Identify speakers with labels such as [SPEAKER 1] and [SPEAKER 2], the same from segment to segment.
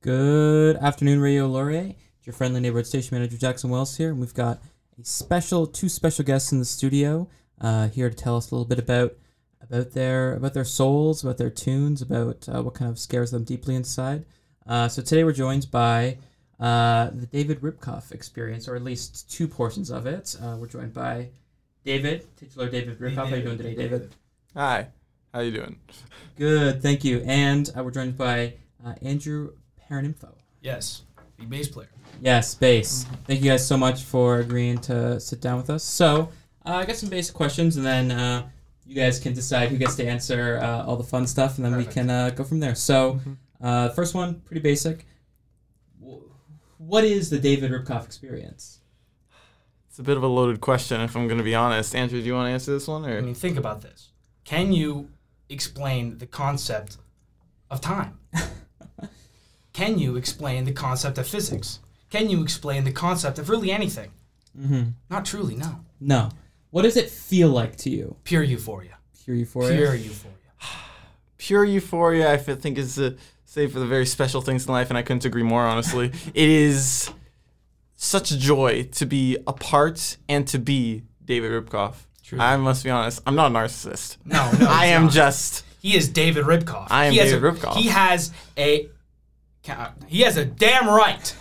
[SPEAKER 1] Good afternoon, Radio Laurier. It's your friendly neighborhood station manager, Jackson Wells here. And we've got two special guests in the studio here to tell us a little bit about their souls, about their tunes, about what kind of scares them deeply inside. So today we're joined by the David Ribkoff Experience, or at least two portions of it. We're joined by titular David Ribkoff. How are you doing today, David?
[SPEAKER 2] Hi. How you doing?
[SPEAKER 1] Good, thank you. And we're joined by Andrew Paraninfo.
[SPEAKER 3] Yes, the bass player.
[SPEAKER 1] Yes, bass. Thank you guys so much for agreeing to sit down with us. So, I got some basic questions, and then you guys can decide who gets to answer all the fun stuff, and then Perfect. We can go from there. So, first one, pretty basic. What is the David Ribkoff Experience?
[SPEAKER 2] It's a bit of a loaded question, if I'm going to be honest. Andrew, do you want to answer this one? Or?
[SPEAKER 3] I mean, think about this. Can you explain the concept of time? Can you explain the concept of physics? Can you explain the concept of really anything?
[SPEAKER 1] Mm-hmm.
[SPEAKER 3] Not truly, no.
[SPEAKER 1] No. What does it feel like to you?
[SPEAKER 3] Pure euphoria.
[SPEAKER 1] Pure euphoria?
[SPEAKER 3] Pure euphoria.
[SPEAKER 2] Pure euphoria, I think, is save for the very special things in life, and I couldn't agree more, honestly. It is such a joy to be a part and to be David Ribkoff.
[SPEAKER 3] Truly.
[SPEAKER 2] I must be honest. I'm not a narcissist.
[SPEAKER 3] No,
[SPEAKER 2] I am not. Just...
[SPEAKER 3] He is David Ribkoff.
[SPEAKER 2] I am David Ribkoff.
[SPEAKER 3] He has a damn right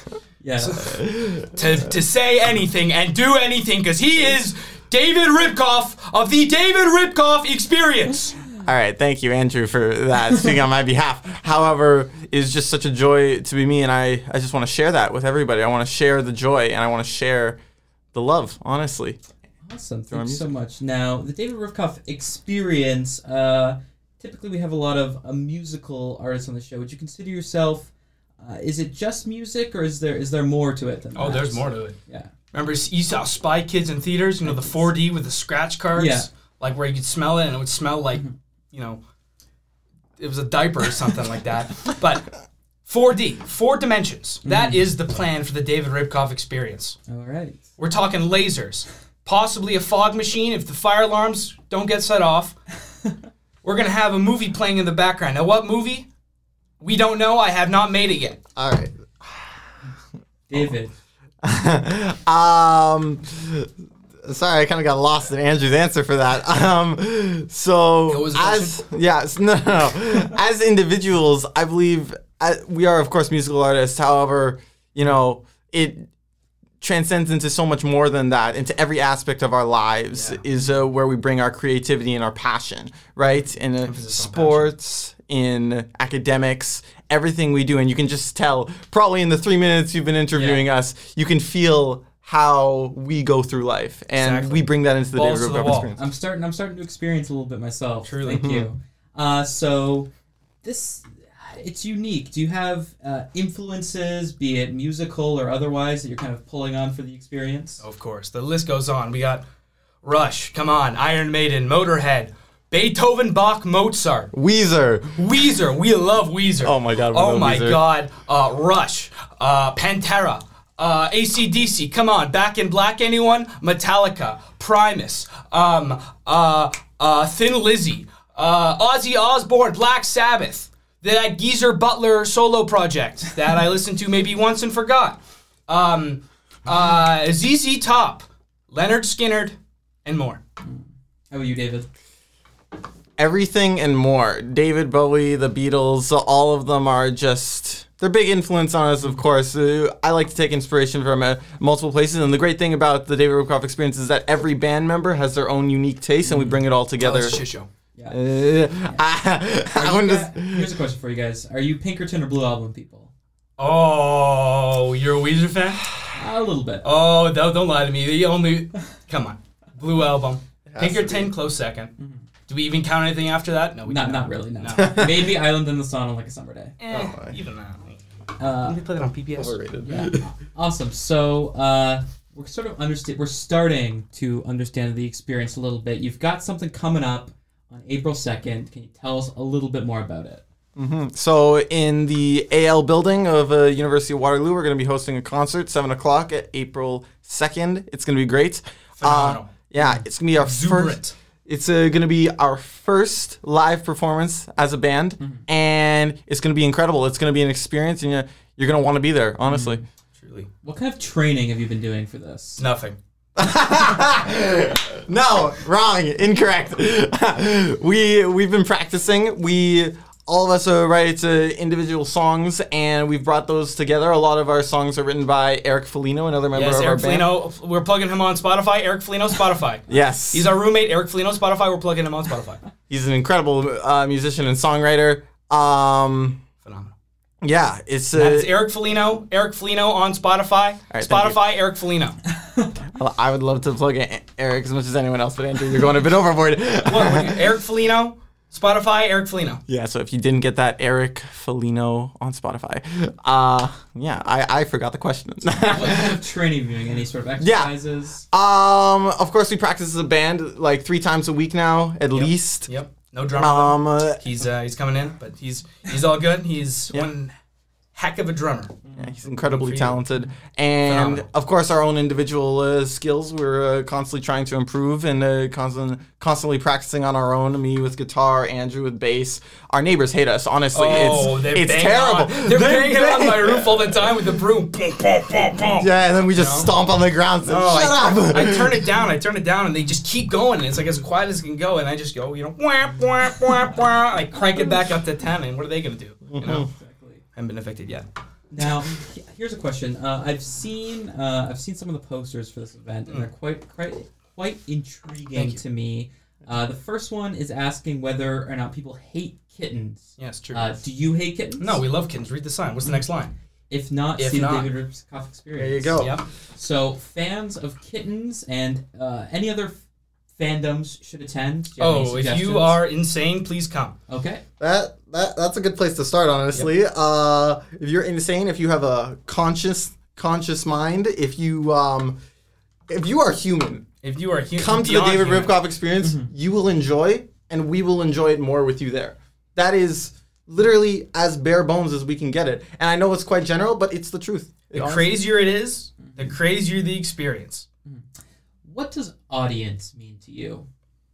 [SPEAKER 3] to say anything and do anything because he is David Ribkoff of the David Ribkoff Experience.
[SPEAKER 2] All right, thank you, Andrew, for that, speaking on my behalf. However, it's just such a joy to be me, and I just want to share that with everybody. I want to share the joy, and I want to share the love, honestly.
[SPEAKER 1] Awesome, thank you so much. Now, the David Ribkoff Experience, typically we have a lot of musical artists on the show. Would you consider yourself, is it just music, or is there more to it than that?
[SPEAKER 3] Oh, there's more to it.
[SPEAKER 1] Yeah.
[SPEAKER 3] Remember, you saw Spy Kids in theaters, the 4D with the scratch cards?
[SPEAKER 1] Yeah.
[SPEAKER 3] Like where you could smell it, and it would smell like, it was a diaper or something like that. But 4D, 4 dimensions. That is the plan for the David Ribkoff Experience.
[SPEAKER 1] All right.
[SPEAKER 3] We're talking lasers, possibly a fog machine if the fire alarms don't get set off. We're going to have a movie playing in the background. Now, what movie? We don't know. I have not made it yet.
[SPEAKER 2] All right.
[SPEAKER 1] David.
[SPEAKER 2] Sorry, I kind of got lost in Andrew's answer for that. As individuals, I believe we are, of course, musical artists. However, it transcends into so much more than that. Into every aspect of our lives is where we bring our creativity and our passion, right? In sports, in academics, everything we do. And you can just tell, probably in the 3 minutes you've been interviewing us, you can feel how we go through life, and we bring that into the David Ribkoff Experience.
[SPEAKER 1] I'm starting to experience a little bit myself.
[SPEAKER 3] Truly.
[SPEAKER 1] Thank you. So it's unique. Do you have influences, be it musical or otherwise, that you're kind of pulling on for the experience?
[SPEAKER 3] Of course. The list goes on. We got Rush, come on, Iron Maiden, Motorhead, Beethoven, Bach, Mozart.
[SPEAKER 2] Weezer.
[SPEAKER 3] We love Weezer.
[SPEAKER 2] Oh my God,
[SPEAKER 3] God. Rush, Pantera. AC/DC, come on, Back in Black, anyone? Metallica, Primus, Thin Lizzy, Ozzy Osbourne, Black Sabbath, that Geezer Butler solo project that I listened to maybe once and forgot, ZZ Top, Leonard Skinner, and more.
[SPEAKER 1] How about you, David?
[SPEAKER 2] Everything and more. David Bowie, the Beatles, all of them are just... They're big influence on us, of course. I like to take inspiration from multiple places, and the great thing about the David Ribkoff Experience is that every band member has their own unique taste, and we bring it all together.
[SPEAKER 3] It's a shit show.
[SPEAKER 1] Yeah.
[SPEAKER 2] Here's
[SPEAKER 1] a question for you guys. Are you Pinkerton or Blue Album people?
[SPEAKER 3] Oh, you're a Weezer fan?
[SPEAKER 1] A little bit.
[SPEAKER 3] Oh, don't lie to me. Come on. Blue Album. Pinkerton, close second. Mm-hmm. Do we even count anything after that? No, we don't.
[SPEAKER 1] Not really, no. Maybe Island in the Sun on like a summer day.
[SPEAKER 3] Even that. We play that on PBS.
[SPEAKER 2] Overrated.
[SPEAKER 1] Yeah. Awesome. So we're starting to understand the experience a little bit. You've got something coming up on April 2nd. Can you tell us a little bit more about it?
[SPEAKER 2] Mm-hmm. So in the AL building of University of Waterloo, we're going to be hosting a concert, 7 o'clock at April 2nd. It's going to be great.
[SPEAKER 3] Phenomenal.
[SPEAKER 2] It's going to be our first... It's going to be our first live performance as a band, and it's going to be incredible. It's going to be an experience, and you're going to want to be there, honestly.
[SPEAKER 3] Truly.
[SPEAKER 1] What kind of training have you been doing for this?
[SPEAKER 3] Nothing.
[SPEAKER 2] No, wrong, incorrect. We've been practicing. All of us write individual songs, and we've brought those together. A lot of our songs are written by Eric Foligno, another member of our
[SPEAKER 3] Eric
[SPEAKER 2] band.
[SPEAKER 3] Foligno. We're plugging him on Spotify. Eric Foligno, Spotify.
[SPEAKER 2] Yes.
[SPEAKER 3] He's our roommate, Eric Foligno, Spotify. We're plugging him on Spotify.
[SPEAKER 2] He's an incredible musician and songwriter.
[SPEAKER 3] Phenomenal.
[SPEAKER 2] Yeah, it's
[SPEAKER 3] That's Eric Foligno. Eric Foligno on Spotify.
[SPEAKER 2] right,
[SPEAKER 3] Spotify, Eric Foligno.
[SPEAKER 2] I would love to plug Eric as much as anyone else, but Andrew, you're going a bit overboard.
[SPEAKER 3] Eric Foligno. Spotify, Eric Foligno.
[SPEAKER 2] Yeah, so if you didn't get that, Eric Foligno on Spotify. Yeah, I forgot the question.
[SPEAKER 1] What kind of training are you doing? Any sort of exercises?
[SPEAKER 2] Of course, we practice as a band like 3 times a week now, at least.
[SPEAKER 3] Yep. No drummer. He's coming in, but he's all good. He's one heck of a drummer.
[SPEAKER 2] Yeah, he's incredibly talented. And,
[SPEAKER 3] Phenomenal.
[SPEAKER 2] of course, our own individual skills. We're constantly trying to improve and constantly practicing on our own. Me with guitar, Andrew with bass. Our neighbors hate us, honestly. It's terrible.
[SPEAKER 3] They're banging on my roof all the time with the broom.
[SPEAKER 2] Yeah, and then we just stomp on the ground. So shut up!
[SPEAKER 3] I turn it down, and they just keep going. And it's like as quiet as it can go, and I just go, whap, whap, whap, whap. I crank it back up to 10, and what are they going to do? You know?
[SPEAKER 1] Exactly.
[SPEAKER 3] Haven't been affected yet.
[SPEAKER 1] Now, here's a question. I've seen some of the posters for this event, and they're quite intriguing to me. The first one is asking whether or not people hate kittens.
[SPEAKER 3] Yes, true.
[SPEAKER 1] Do you hate kittens?
[SPEAKER 3] No, we love kittens. Read the sign. What's the next line?
[SPEAKER 1] If not, see the David Ribkoff Experience.
[SPEAKER 2] There you go.
[SPEAKER 3] Yep.
[SPEAKER 1] So, fans of kittens and any other fandoms should attend. Do you have any
[SPEAKER 3] If
[SPEAKER 1] suggestions?
[SPEAKER 3] you are insane, please come.
[SPEAKER 1] Okay.
[SPEAKER 2] That's a good place to start, honestly. If you're insane, if you have a conscious mind, if you are human,
[SPEAKER 3] If you are human,
[SPEAKER 2] come to the David Ribkoff Experience. You will enjoy, and we will enjoy it more with you there. That is literally as bare bones as we can get it. And I know it's quite general, but it's the truth.
[SPEAKER 3] The crazier it is, the crazier the experience.
[SPEAKER 1] What does audience mean to you?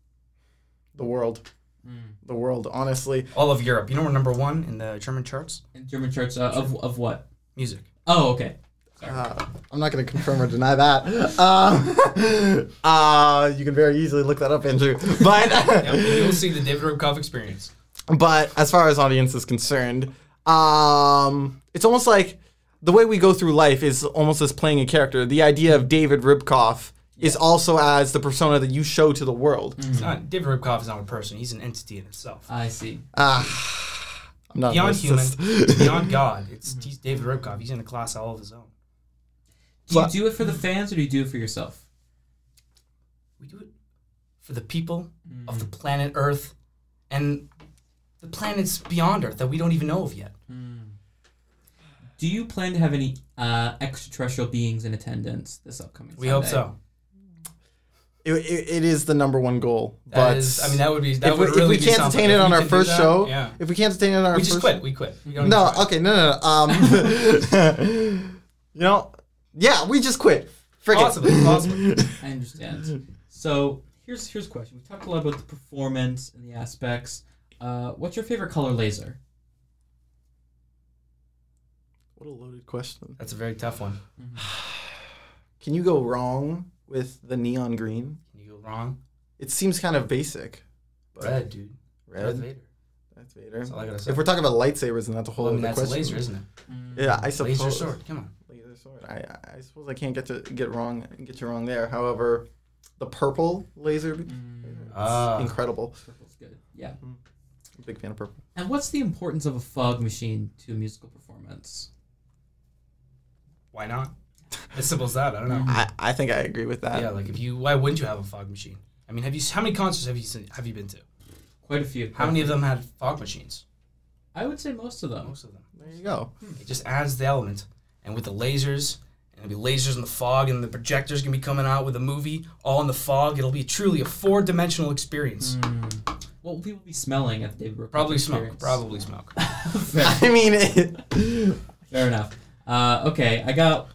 [SPEAKER 2] The world. The world, honestly.
[SPEAKER 3] All of Europe. You know we're number 1 in the German charts?
[SPEAKER 1] In German charts of what?
[SPEAKER 3] Music.
[SPEAKER 1] Oh, okay.
[SPEAKER 2] I'm not going to confirm or deny that. You can very easily look that up, Andrew. But
[SPEAKER 3] You'll see the David Ribkoff Experience.
[SPEAKER 2] But as far as audience is concerned, it's almost like the way we go through life is almost as playing a character. The idea of David Ribkoff is also as the persona that you show to the world.
[SPEAKER 3] It's not, David Ribkoff is not a person. He's an entity in itself.
[SPEAKER 1] I see.
[SPEAKER 2] I'm not
[SPEAKER 3] Beyond
[SPEAKER 2] a
[SPEAKER 3] human,
[SPEAKER 2] narcissist.
[SPEAKER 3] beyond God. He's David Ribkoff. He's in a class all of his own.
[SPEAKER 1] Do you do it for the fans or do you do it for yourself?
[SPEAKER 3] We do it for the people of the planet Earth and the planets beyond Earth that we don't even know of yet.
[SPEAKER 1] Do you plan to have any extraterrestrial beings in attendance this upcoming Sunday?
[SPEAKER 3] We hope so.
[SPEAKER 2] It is the number one goal.
[SPEAKER 3] That
[SPEAKER 2] But
[SPEAKER 3] is, I mean, that would be. That
[SPEAKER 2] if
[SPEAKER 3] would
[SPEAKER 2] we,
[SPEAKER 3] really
[SPEAKER 2] if we
[SPEAKER 3] be
[SPEAKER 2] can't
[SPEAKER 3] something.
[SPEAKER 2] attain it
[SPEAKER 3] If
[SPEAKER 2] on
[SPEAKER 3] we
[SPEAKER 2] our
[SPEAKER 3] could do
[SPEAKER 2] first
[SPEAKER 3] that,
[SPEAKER 2] show,
[SPEAKER 3] yeah.
[SPEAKER 2] if we can't attain it on our
[SPEAKER 3] We
[SPEAKER 2] first
[SPEAKER 3] just quit. We quit. We don't
[SPEAKER 2] No,
[SPEAKER 3] even try.
[SPEAKER 2] okay, no. We just quit. Frick it.
[SPEAKER 3] Possibly.
[SPEAKER 1] I understand. So here's a question. We talked a lot about the performance and the aspects. What's your favorite color laser?
[SPEAKER 2] What a loaded question.
[SPEAKER 3] That's a very tough one.
[SPEAKER 2] Can you go wrong with the neon green?
[SPEAKER 3] Can you go wrong?
[SPEAKER 2] It seems kind of basic. But
[SPEAKER 3] Red, dude. Darth
[SPEAKER 2] Red.
[SPEAKER 3] Vader.
[SPEAKER 2] That's Vader.
[SPEAKER 3] That's all I gotta say.
[SPEAKER 2] If we're talking about lightsabers, then that's a whole
[SPEAKER 3] Well, I
[SPEAKER 2] other
[SPEAKER 3] mean, that's a
[SPEAKER 2] question.
[SPEAKER 3] laser, isn't it?
[SPEAKER 2] Yeah, I suppose.
[SPEAKER 3] Laser sword. Come on.
[SPEAKER 2] Laser sword. I suppose I can't get you wrong there. However, the purple laser, it's incredible.
[SPEAKER 1] Purple's good. Yeah.
[SPEAKER 2] I'm a big fan of purple.
[SPEAKER 1] And what's the importance of a fog machine to a musical performance?
[SPEAKER 3] Why not? As simple as that. I don't know.
[SPEAKER 2] I think I agree with that.
[SPEAKER 3] Yeah, like why wouldn't you have a fog machine? I mean, how many concerts have you been to?
[SPEAKER 1] Quite a few.
[SPEAKER 3] How many of them had fog machines?
[SPEAKER 1] I would say most of them.
[SPEAKER 3] Most of them.
[SPEAKER 2] There you go.
[SPEAKER 3] It just adds the element. And with the lasers, and it'll be lasers in the fog, and the projector's going to be coming out with a movie all in the fog. It'll be truly a 4-dimensional experience.
[SPEAKER 1] What will people be smelling at the David Ribkoff
[SPEAKER 3] Probably
[SPEAKER 1] Experience?
[SPEAKER 3] smoke. Probably smoke.
[SPEAKER 2] I mean,
[SPEAKER 1] Fair enough. Okay, I got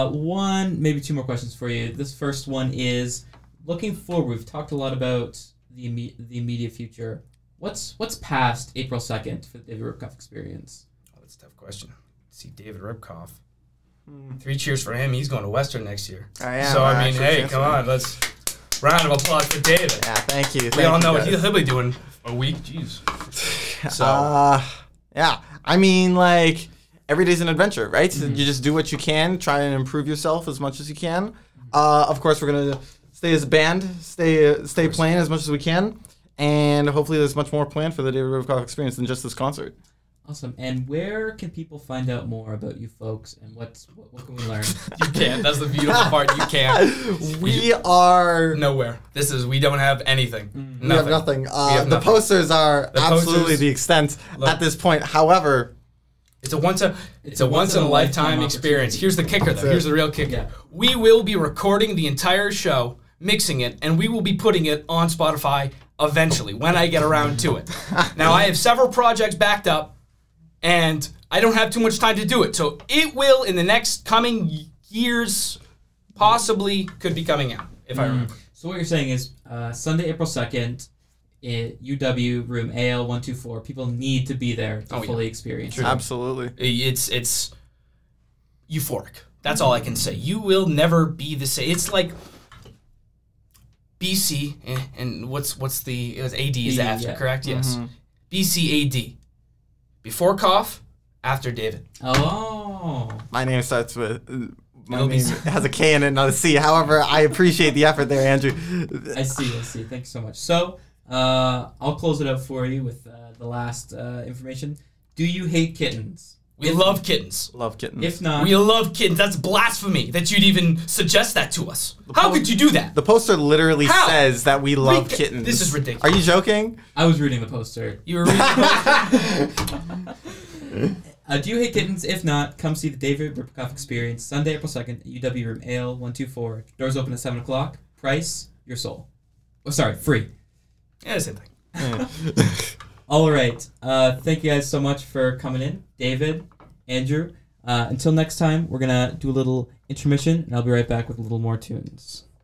[SPEAKER 1] one, maybe two more questions for you. This first one is, looking forward, we've talked a lot about the immediate future, what's past April 2nd for the David Ribkoff experience?
[SPEAKER 3] Oh, that's a tough question. See David Ribkoff. 3 cheers for him. He's going to Western next year.
[SPEAKER 2] I am.
[SPEAKER 3] So, I mean, hey, come on. Let's round of applause for David.
[SPEAKER 2] Yeah, thank you.
[SPEAKER 3] We all know what he'll be doing a week. Jeez. So,
[SPEAKER 2] yeah. I mean, like, every day's an adventure, right? So you just do what you can, try and improve yourself as much as you can. Of course, we're going to stay as a band, stay playing as much as we can. And hopefully there's much more planned for the David Ribkoff experience than just this concert.
[SPEAKER 1] Awesome. And where can people find out more about you folks, and what can we learn?
[SPEAKER 3] you can't. That's the beautiful part. You can't.
[SPEAKER 2] We are...
[SPEAKER 3] Nowhere. We don't have anything.
[SPEAKER 2] We have nothing. The posters are absolutely the extent at this point. However...
[SPEAKER 3] It's a once in a lifetime experience. Here's the kicker, though. Here's the real kicker.
[SPEAKER 1] Yeah.
[SPEAKER 3] We will be recording the entire show, mixing it, and we will be putting it on Spotify eventually, when I get around to it. Now, I have several projects backed up, and I don't have too much time to do it. So it will, in the next coming years, possibly could be coming out, if I remember.
[SPEAKER 1] So what you're saying is Sunday, April 2nd, UW room AL124. People need to be there to fully experience it.
[SPEAKER 2] Absolutely.
[SPEAKER 3] It's euphoric. That's all I can say. You will never be the same. It's like BC, and what's the... It was AD is after, correct? Yes. BC AD. Before Koff, after David.
[SPEAKER 1] Oh.
[SPEAKER 2] My name starts with... My name has a K in it, not a C. However, I appreciate the effort there, Andrew.
[SPEAKER 1] I see. Thank you so much. So, I'll close it out for you with the last information. Do you hate kittens?
[SPEAKER 3] We love kittens.
[SPEAKER 2] Love kittens.
[SPEAKER 1] If not...
[SPEAKER 3] We love kittens. That's blasphemy that you'd even suggest that to us. How could you do that?
[SPEAKER 2] The poster literally says that we love kittens.
[SPEAKER 3] This is ridiculous.
[SPEAKER 2] Are you joking?
[SPEAKER 1] I was reading the poster.
[SPEAKER 3] You were reading the poster?
[SPEAKER 1] Do you hate kittens? If not, come see the David Ribkoff experience Sunday, April 2nd, UW room AL124. Doors open at 7 o'clock. Price, your soul. Oh, sorry, free.
[SPEAKER 3] Yeah, same thing.
[SPEAKER 1] All right. Thank you guys so much for coming in. David, Andrew. Until next time, we're going to do a little intermission, and I'll be right back with a little more tunes.